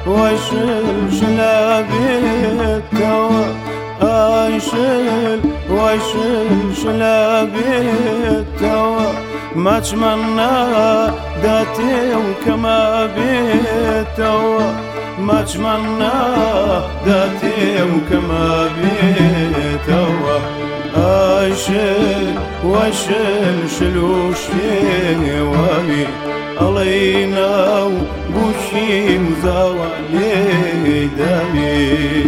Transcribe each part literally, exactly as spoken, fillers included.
وشل شلابي توا أيشل وشل شلابي توا ما اتمنى ذاتي وكما بيتوا ما اتمنى ذاتي وكما بيتوا أشل وشل شلوش في وابي علينا وبوشي مزاولي دامي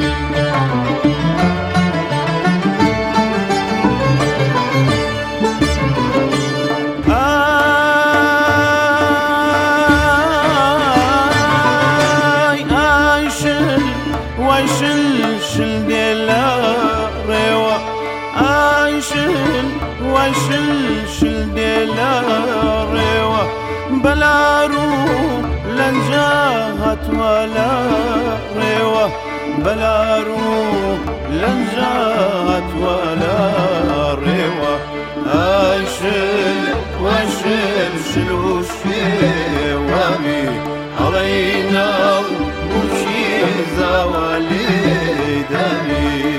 وشل شل ديلا ريوا عايشل وشل شل ديلا ريوا بلا روح لنجاهت ولا ريوا بلا روح لنجاهت ولا ريوا عايشل وشل شلوش في وامي علينا وشي زوالي دمي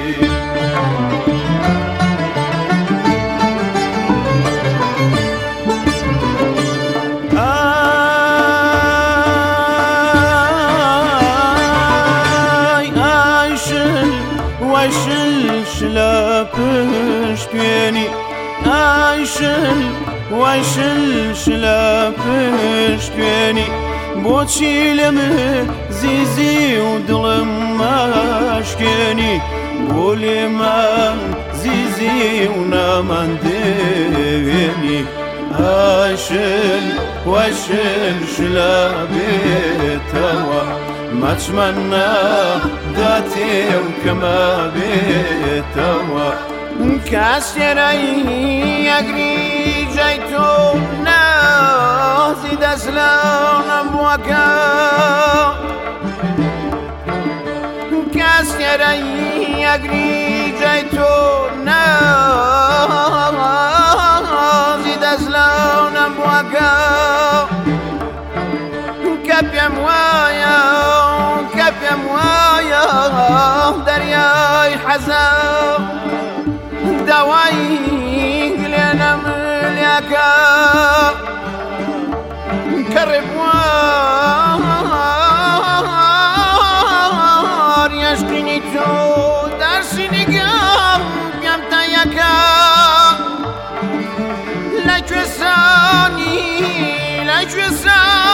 وشل شلا پشتوینی عایشل وشل شلا پشتوینی بۆچی لە من زیزی و دڵم ماشکێنی بۆ لێمان زیزی و ناماندێوێنی عاشل وەشل شلا بێتەوە مەچمەنە داتێ و کەما بێتەوە کاسێرەی ئەگری جای تۆ نازی دەست لە نەبووەکە کاسێرەی ئەگری جای تۆ نازی دەست لە نەبووەکە کە پێم وایە کە پێم وایە دەریای حەزە داوای گلێنە ملیاکە کە ڕێبوار یەشقینی تۆ دەرسینیگەم پێم تەیەکە لە کوێستانی لە کوێستانی